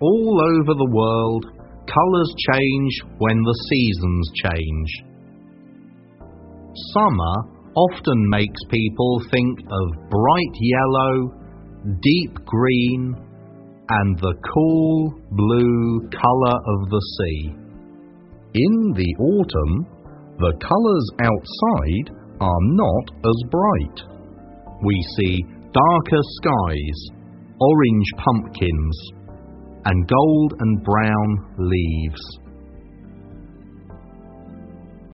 all over the world, colours change when the seasons change. Summer often makes people think of bright yellow, deep green, and the cool blue colour of the sea. In the autumn, the colours outside are not as bright. We see darker skies, orange pumpkins, and gold and brown leaves.